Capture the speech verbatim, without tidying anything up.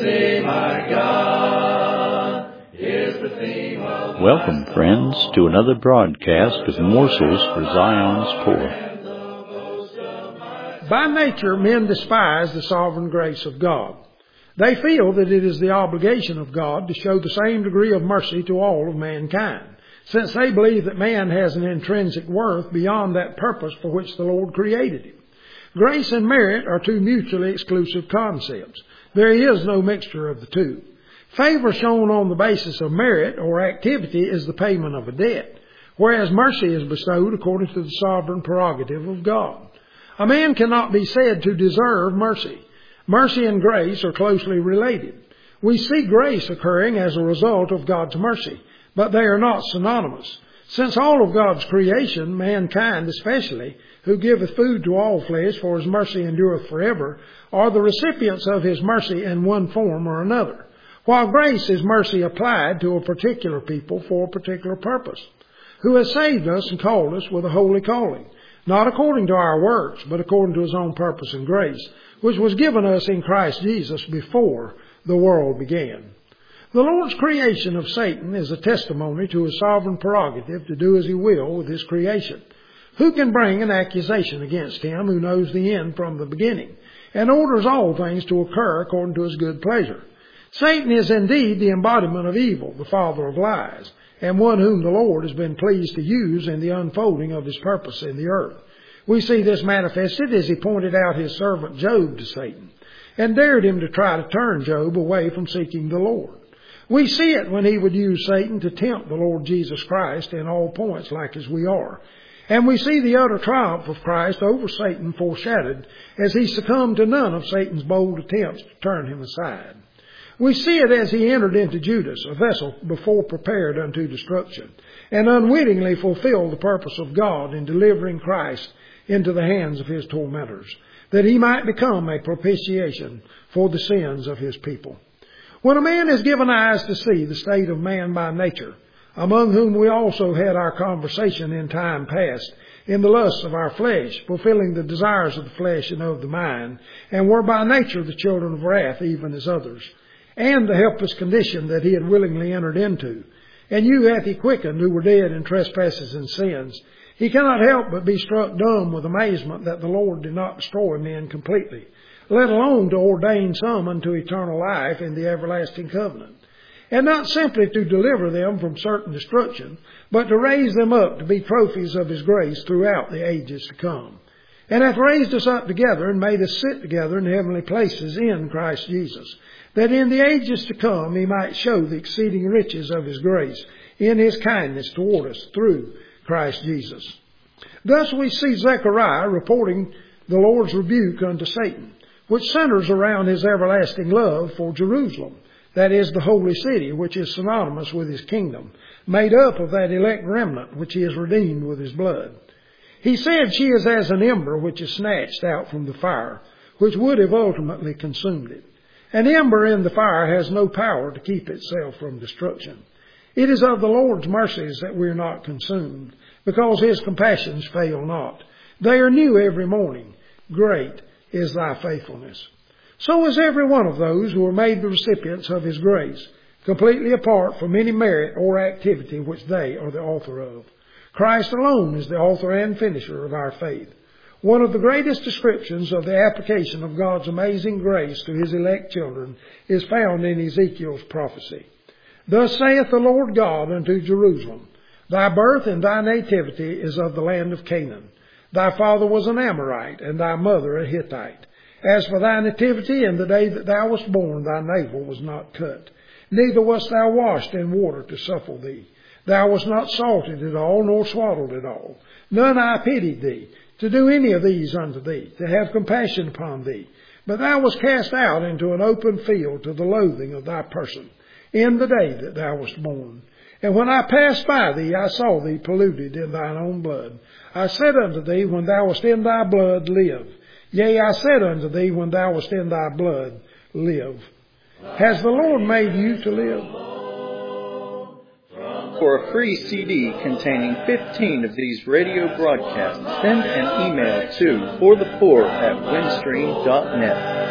mercy, my God, is the theme of Welcome, friends, to another broadcast of Morsels for Zion's Poor. By nature, men despise the sovereign grace of God. They feel that it is the obligation of God to show the same degree of mercy to all of mankind, since they believe that man has an intrinsic worth beyond that purpose for which the Lord created him. Grace and merit are two mutually exclusive concepts. There is no mixture of the two. Favor shown on the basis of merit or activity is the payment of a debt, whereas mercy is bestowed according to the sovereign prerogative of God. A man cannot be said to deserve mercy. Mercy and grace are closely related. We see grace occurring as a result of God's mercy, but they are not synonymous. Since all of God's creation, mankind especially, who giveth food to all flesh, for his mercy endureth forever, are the recipients of his mercy in one form or another, while grace is mercy applied to a particular people for a particular purpose, who has saved us and called us with a holy calling, not according to our works, but according to his own purpose and grace, which was given us in Christ Jesus before the world began. The Lord's creation of Satan is a testimony to his sovereign prerogative to do as he will with his creation. Who can bring an accusation against him who knows the end from the beginning, and orders all things to occur according to his good pleasure? Satan is indeed the embodiment of evil, the father of lies, and one whom the Lord has been pleased to use in the unfolding of his purpose in the earth. We see this manifested as he pointed out his servant Job to Satan, and dared him to try to turn Job away from seeking the Lord. We see it when he would use Satan to tempt the Lord Jesus Christ in all points like as we are. And we see the utter triumph of Christ over Satan foreshadowed as he succumbed to none of Satan's bold attempts to turn him aside. We see it as he entered into Judas, a vessel before prepared unto destruction, and unwittingly fulfilled the purpose of God in delivering Christ into the hands of his tormentors, that he might become a propitiation for the sins of his people. When a man is given eyes to see the state of man by nature, among whom we also had our conversation in time past, in the lusts of our flesh, fulfilling the desires of the flesh and of the mind, and were by nature the children of wrath, even as others, and the helpless condition that he had willingly entered into, and you hath he quickened who were dead in trespasses and sins, he cannot help but be struck dumb with amazement that the Lord did not destroy men completely, let alone to ordain some unto eternal life in the everlasting covenant, and not simply to deliver them from certain destruction, but to raise them up to be trophies of his grace throughout the ages to come, and hath raised us up together and made us sit together in heavenly places in Christ Jesus, that in the ages to come he might show the exceeding riches of his grace in his kindness toward us through Christ Jesus. Thus we see Zechariah reporting the Lord's rebuke unto Satan, which centers around his everlasting love for Jerusalem, that is the holy city, which is synonymous with his kingdom, made up of that elect remnant which he has redeemed with his blood. He said she is as an ember which is snatched out from the fire, which would have ultimately consumed it. An ember in the fire has no power to keep itself from destruction. It is of the Lord's mercies that we are not consumed, because his compassions fail not. They are new every morning. Great is thy faithfulness. So is every one of those who are made the recipients of his grace, completely apart from any merit or activity which they are the author of. Christ alone is the author and finisher of our faith. One of the greatest descriptions of the application of God's amazing grace to his elect children is found in Ezekiel's prophecy. Thus saith the Lord God unto Jerusalem, Thy birth and thy nativity is of the land of Canaan. Thy father was an Amorite, and thy mother a Hittite. As for thy nativity, in the day that thou wast born, thy navel was not cut. Neither wast thou washed in water to suckle thee. Thou wast not salted at all, nor swaddled at all. None I pitied thee, to do any of these unto thee, to have compassion upon thee. But thou wast cast out into an open field to the loathing of thy person, in the day that thou wast born. And when I passed by thee, I saw thee polluted in thine own blood. I said unto thee, when thou wast in thy blood, live. Yea, I said unto thee, when thou wast in thy blood, live. Has the Lord made you to live? For a free C D containing fifteen of these radio broadcasts, send an email to for the poor at windstream dot net.